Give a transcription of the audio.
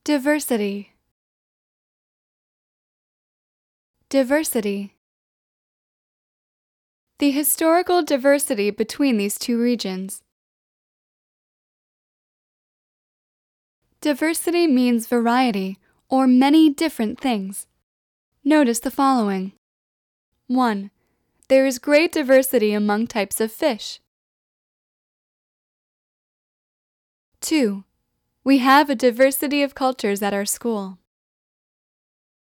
Diversity. Diversity. The historical diversity between these two regions. Diversity means variety, or many different things. Notice the following. 1. There is great diversity among types of fish. 2. We have a diversity of cultures at our school.